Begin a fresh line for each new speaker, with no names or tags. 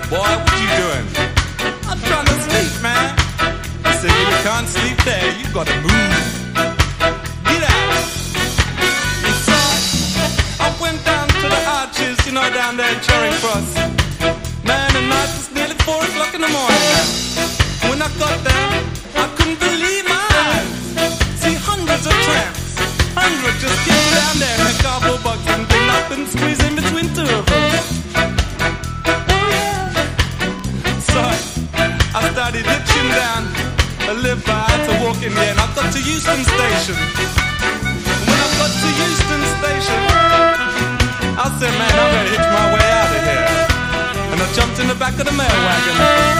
Boy, what you doing? I'm trying to sleep, man. I said, you can't sleep there, you gotta move. Get out. And so I went down to the arches, you know, down there in Charing Cross. Man, the night was nearly 4 o'clock in the morning, man. When I got there, I couldn't believe my eyes. See hundreds of tramps, hundreds just getting down there in their cardboard box and thing up and squeeze in between two of them. So I started hitching down a lift. I had to walk in there and I got to Euston Station. And when I got to Euston Station, I said, man, I'm gonna hitch my way out of here. And I jumped in the back of the mail wagon.